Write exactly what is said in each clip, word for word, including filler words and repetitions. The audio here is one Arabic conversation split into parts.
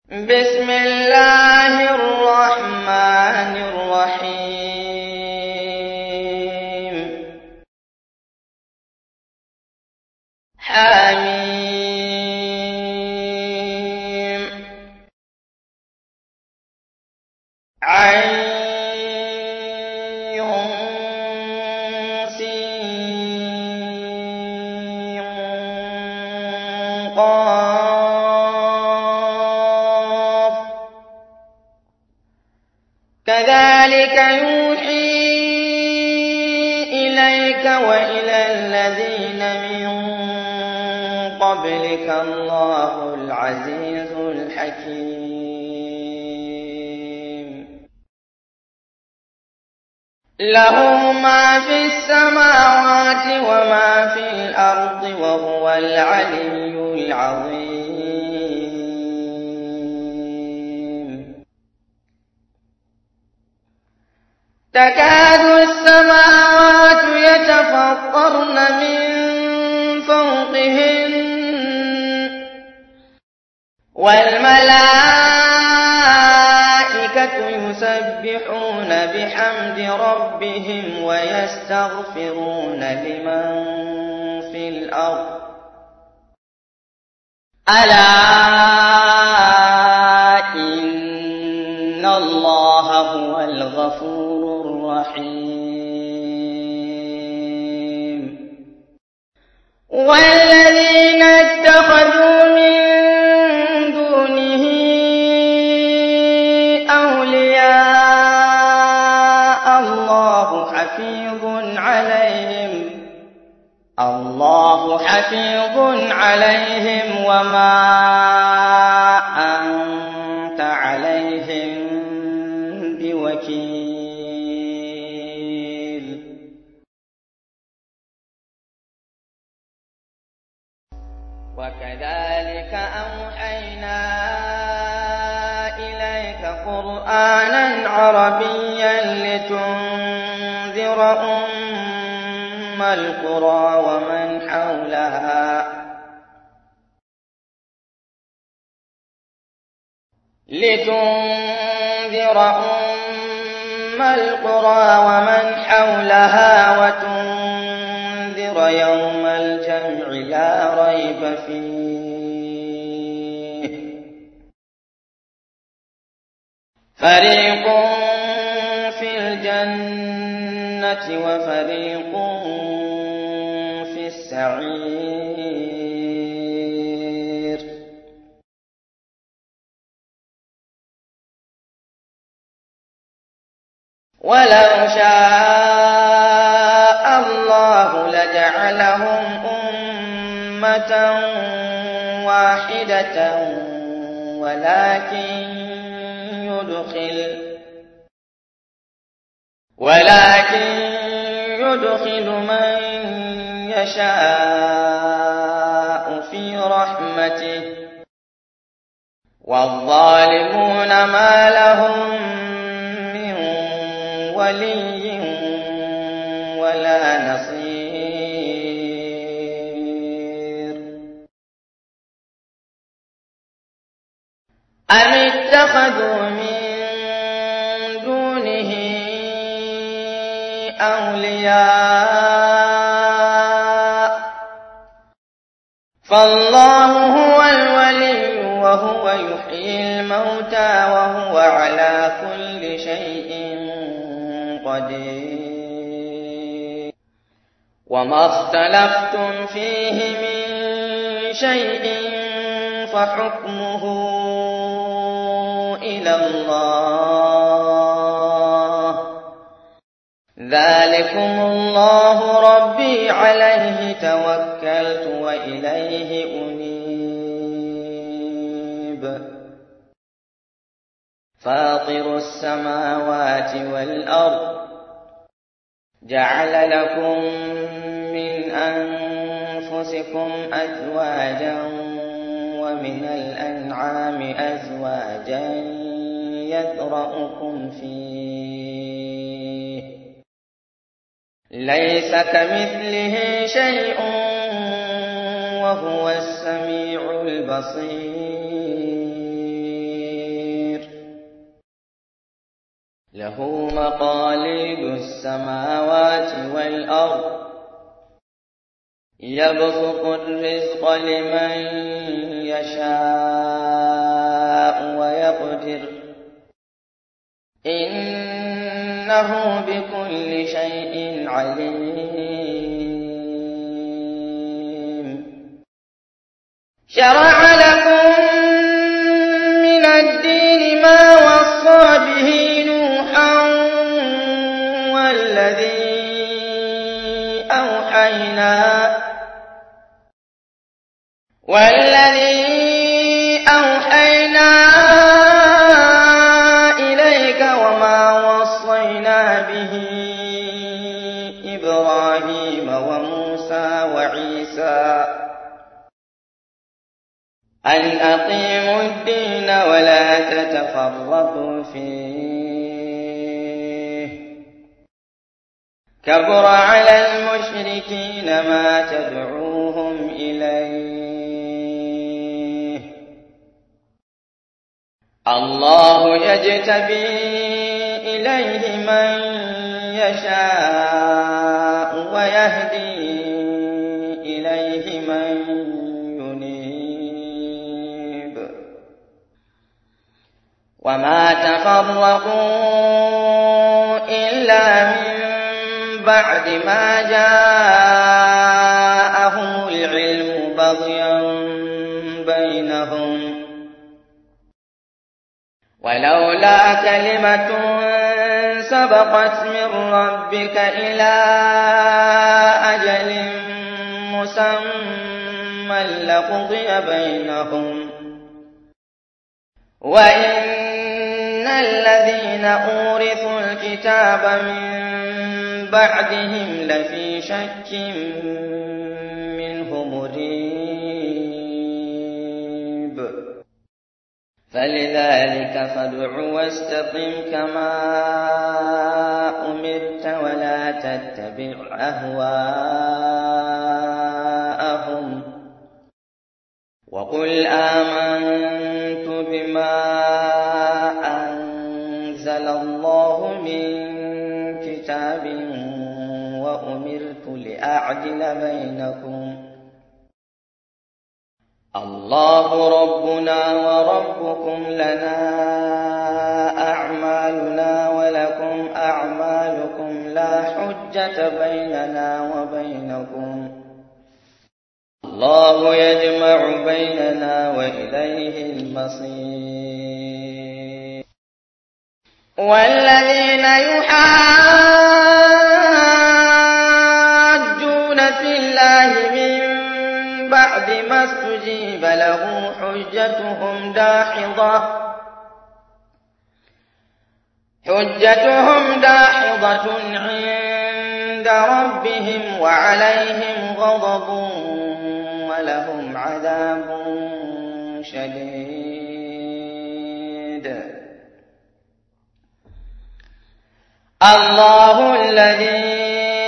بسم الله الرحمن الرحيم. حميم. عين سين قاف. كذلك يوحي إليك وإلى الذين من قبلك الله العزيز الحكيم. له ما في السماوات وما في الأرض وهو العلي العظيم. تكاد السماوات يتفطرن من فوقهن والملائكة يسبحون بحمد ربهم ويستغفرون لمن في الأرض ألا إن الله هو الغفور الرحيم. والذين اتخذوا من دونه أولياء الله حفيظ عليهم الله حفيظ عليهم وما أنت عليهم بوكيل. وكذلك أوحينا إليك قرآنا عربيا لتنذر أم القرى ومن حولها لتنذر أم القرى ومن حولها وتنذر يوم الجمع لا ريب فيه. فريق في الجنة وفريق في السعير. ولو شاء الله لجعلهم أمة واحدة ولكن يدخل ولكن يدخل من يشاء في رحمته والظالمون ما لهم من ولي ولا نصير. أم اتخذوا من دونه أولياء فالله هو الولي وهو يحيي الموتى وهو على كل شيء قدير. وما اختلفتم فيه من شيء فحكمه إلى الله. ذلكم الله ربي عليه توكلت وإليه أنيب. فاطر السماوات والأرض جعل لكم من أنفسكم أزواجا ومن الأنعام أزواجا يذرأكم فيه ليس كمثله شيء وهو السميع البصير. له مقاليد السماوات والأرض يبسط الرزق لمن يشاء ويقدر إنه بكل شيء عليم. شرع لكم من الدين ما وصى به نوحا والذي أوحينا والذي أوحينا إليك وما وصينا به إبراهيم وموسى وعيسى أن أقيموا الدين ولا تتفرقوا فيه كبر على المشركين ما تدعوهم إليه الله يجتبي إليه من يشاء ويهدي إليه من ينيب وما تفرقوا إلا من بعد ما جاءهم العلم بغيا بينهم ولولا كلمة سبقت من ربك إلى أجل مسمى لقضي بينهم وإن الذين أورثوا الكتاب من بعدهم لفي شك منه مريب فلذلك فادع واستقم كما أمرت ولا تتبع أهواءهم وقل آمنت بما أنزل الله من كتاب وأمرت لأعدل بينكم الله ربنا وربكم لنا أعمالنا ولكم أعمالكم لا حجة بيننا وبينكم الله يجمع بيننا وإليه المصير. والذين يحاجون في الله من بعد ما استجيب له حجتهم داحضة حجتهم داحضة عند ربهم وعليهم غضب ولهم عذاب شديد. الله الذي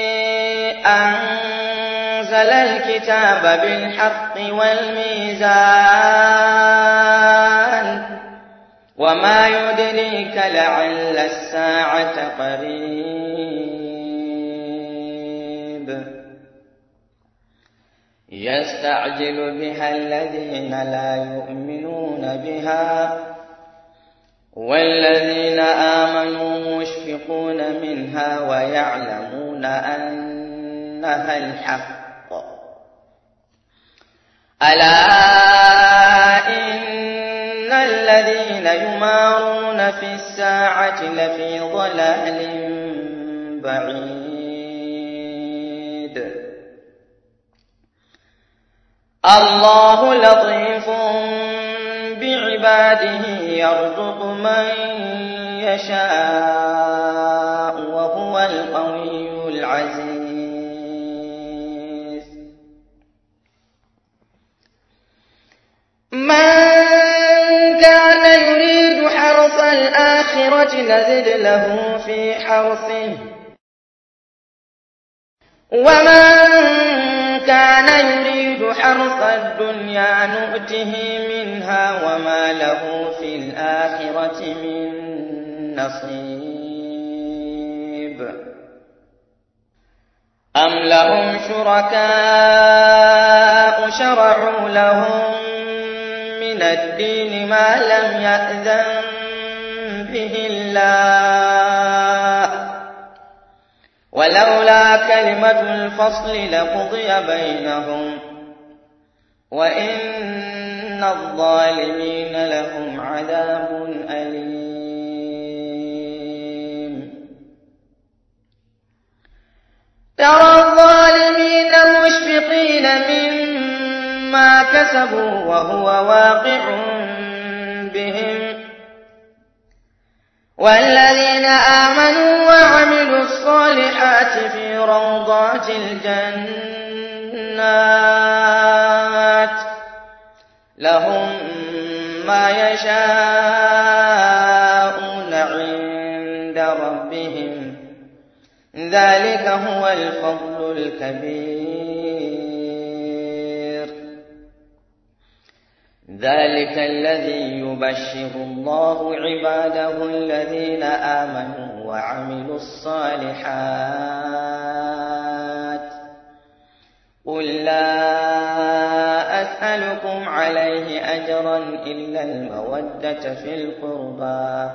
أنزل الكتاب بالحق والميزان وما يدريك لعل الساعة قريب يستعجل بها الذين لا يؤمنون بها والذين آمنوا مشفقون منها ويعلمون أنها الحق ألا إن الذين يمارون في الساعة لفي ضلال بعيد. الله لطيف بعباده يرزق من يشاء وهو القوي العزيز. من كان يريد حرث الآخرة نزد له في حرثه ومن كان يريد حرث الدنيا نؤته منها وما له في الآخرة من نصيب. أم لهم شركاء شرعوا لهم من الدين ما لم يأذن به الله ولولا كلمة الفصل لقضي بينهم وإن الظالمين لهم عذاب أليم ترى الظالمين مشفقين مما كسبوا وهو واقع بهم والذين آمنوا وعملوا الصالحات في روضات الجنات لهم ما يشاءون عند ربهم ذلك هو الفضل الكبير ذلك الذي يبشر الله عباده الذين آمنوا وعملوا الصالحات قل لا أسألكم عليه أجرا إلا المودة في القربى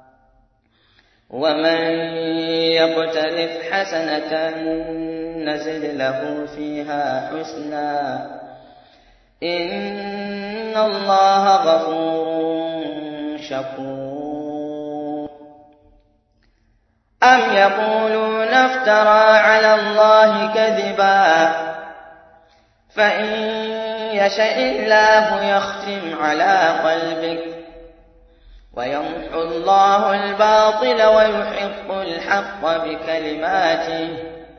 ومن يقترف حسنة نزد له فيها حسنا إن الله غفور شكور أم يقولون افترى على الله كذبا فإن يشأ الله يختم على قلبك ويمحو الله الباطل ويحق الحق بكلماته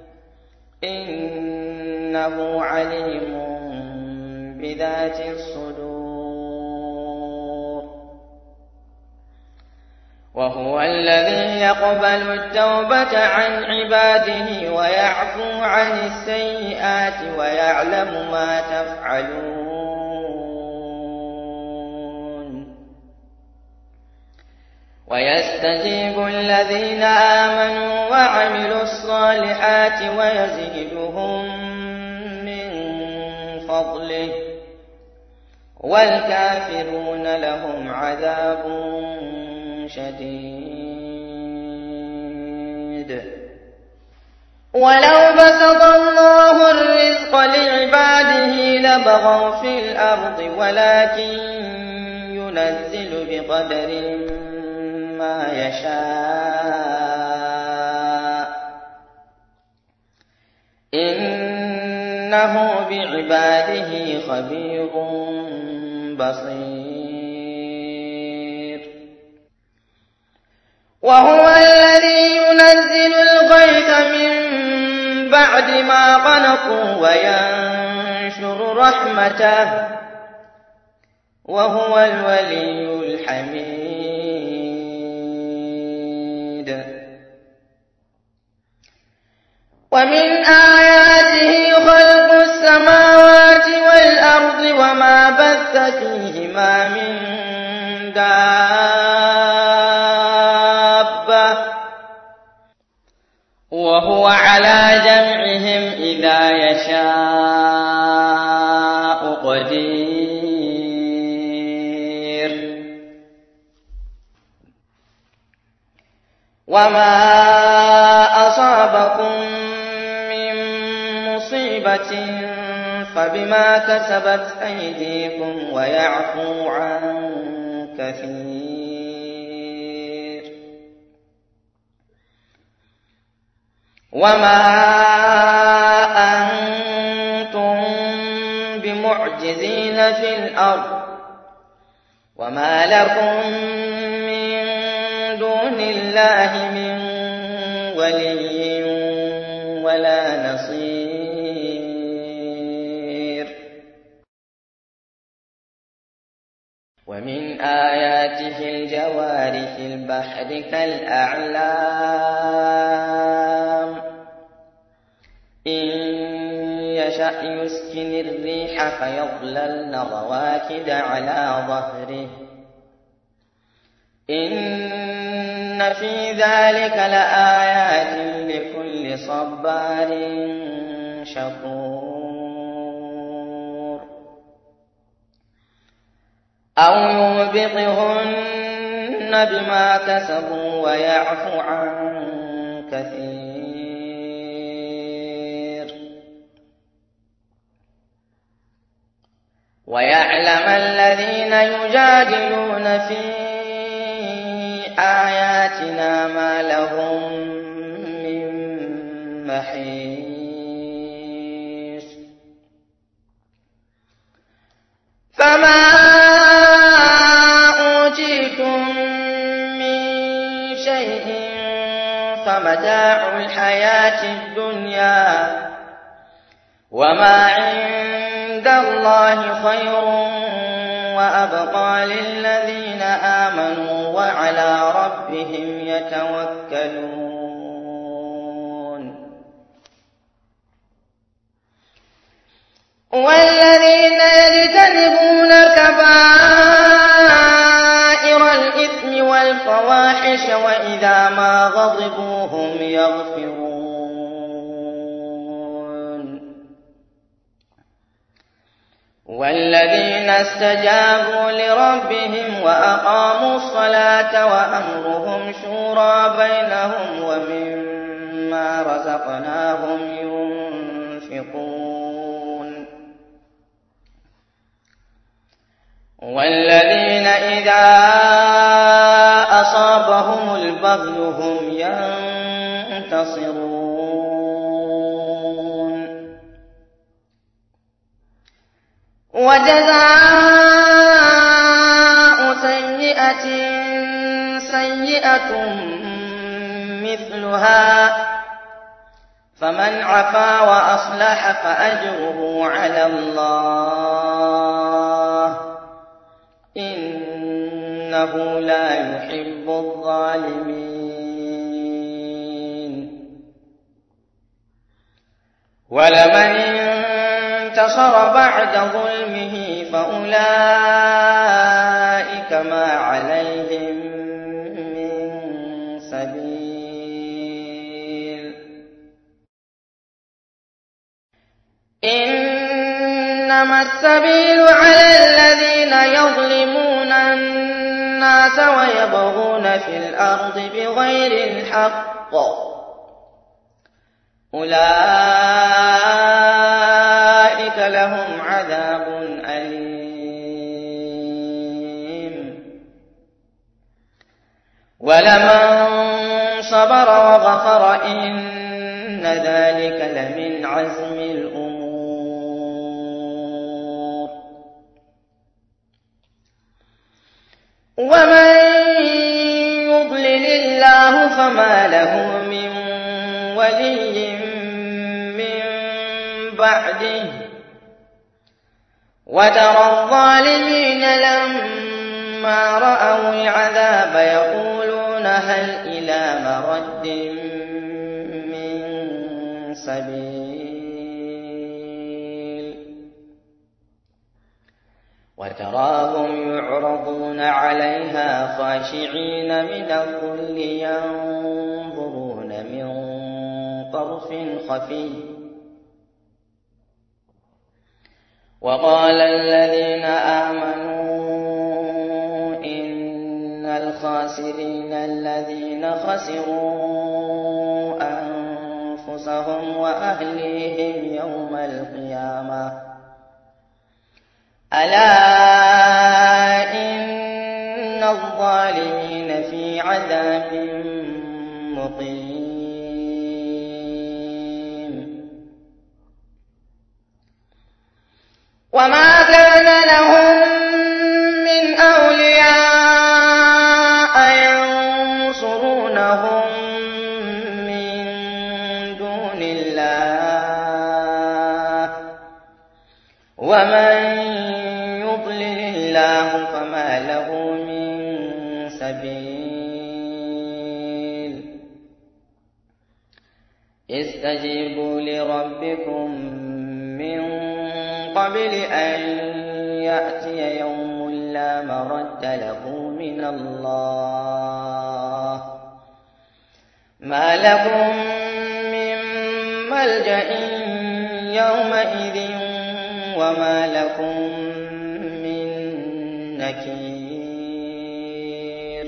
إنه عليم بذات الصدور وهو الذي يقبل التوبة عن عباده ويعفو عن السيئات ويعلم ما تفعلون ويستجيب الذين آمنوا وعملوا الصالحات ويزيدهم من فضله والكافرون لهم عذاب شديد ولو بسط الله الرزق لعباده لبغوا في الأرض ولكن ينزل بقدر ما يشاء إنه بعباده خبير بصير وهو الذي ينزل الغيث من بعد ما قنطوا وينشر رحمته وهو الولي الحميد ومن آياته خلق السماوات والأرض وما بث فيهما من دابة وهو على جمعهم إذا يشاء قدير وما أصابكم من مصيبة فبما كسبت أيديكم ويعفو عن كثير وما أنتم بمعجزين في الأرض وما لكم من دون الله من ولي ولا نصير ومن آياته الجوار في البحر كالأعلام إن يشأ يسكن الريح فيظللن رواكد على ظهره إن في ذلك لآيات لكل كل صبار شكور أو يوبقهن بما كسبوا ويعفو عن كثير ويعلم الذين يجادلون في آياتنا ما لهم من محيص فما أوتيتم من شيء فمتاع الحياة الدنيا وما عند الله خير وأبقى للذين آمنوا وعلى ربهم يتوكلون والذين يجتنبون كبائر الإثم والفواحش وإذا ما غضبوا هم يغفرون والذين استجابوا لربهم وأقاموا الصلاة وأمرهم شورى بينهم ومما رزقناهم ينفقون والذين إذا أصابهم البغي هم ينتصرون وجزاء سيئة سيئة مثلها فمن عفا وأصلح فأجره على الله إنه لا يحب الظالمين ولمن انتصر بعد ظلمه فأولئك ما عليهم من سبيل إنما السبيل على الذين يظلمون الناس ويبغون في الأرض بغير الحق أولئك لهم عذاب أليم ولمن صبر وغفر إن ذلك لمن عزم الأمور ومن يضلل الله فما له من ولي من بعده وترى الظالمين لما رأوا العذاب يقولون هل إلى مرد من سبيل وتراهم يعرضون عليها خاشعين من الذل ينظرون من طرف خفي وقال الذين آمنوا إن الخاسرين الذين خسروا أنفسهم وأهليهم يوم القيامة ألا إن الظالمين في عذاب مقيم وما كان لهم من أولياء ينصرونهم من دون الله ومن يضلل الله فما له من سبيل استجيبوا لربكم من قبل أن يأتي يوم لا مرد له من الله ما لكم من ملجأ يومئذ وما لكم من نكير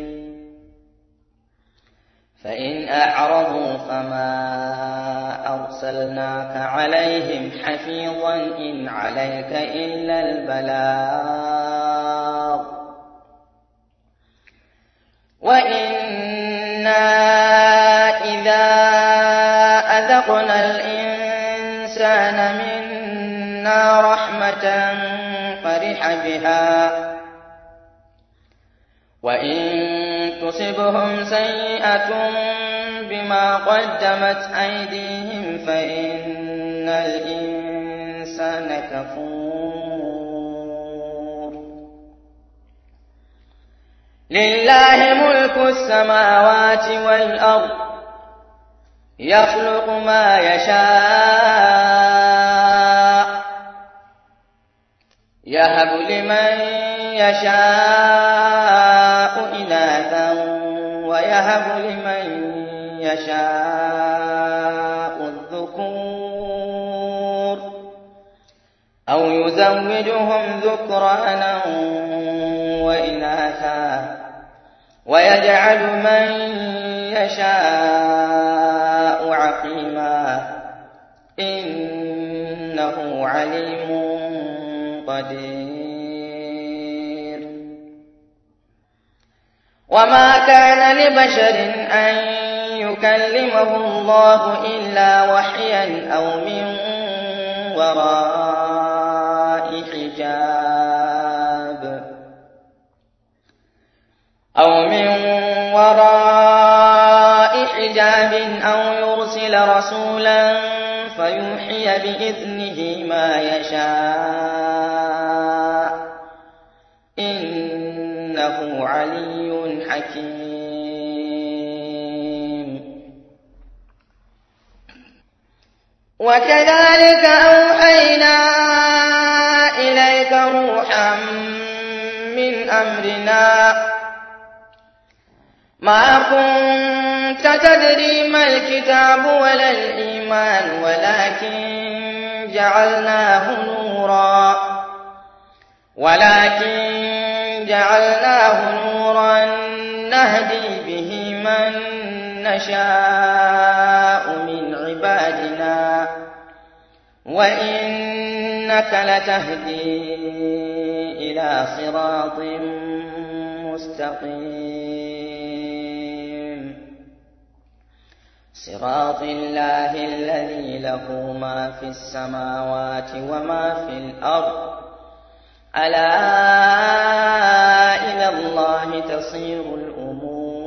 فإن أعرضوا فما أرسلناك عليهم حفيظا إن عليك إلا البلاغ وإنا إذا أذقنا الإنسان منا رحمة فرح بها وإن تصبهم سيئة بما قدمت أيديهم فإن الإنسان كفور لله ملك السماوات والأرض يخلق ما يشاء يهب لمن يشاء إناثا ويهب لمن يشاء الذكور أو يزوجهم ذكرانا وإناثا ويجعل من يشاء عقيما إنه عليم قدير وما كان لبشر أن يكلمه الله إلا وحيا أو من وراء حجاب أو من وراء حجاب أو يرسل رسولا فيوحي بإذنه ما يشاء إنه علي حكيم وكذلك أوحينا إليك روحا من أمرنا ما كنت تدري ما الكتاب ولا الإيمان ولكن جعلناه نورا ولكن جعلناه نورا نهدي به من نشاء من عبادنا وإنك لتهدي إلى صراط مستقيم صراط الله الذي له ما في السماوات وما في الأرض ألا إلى الله تصير الأمور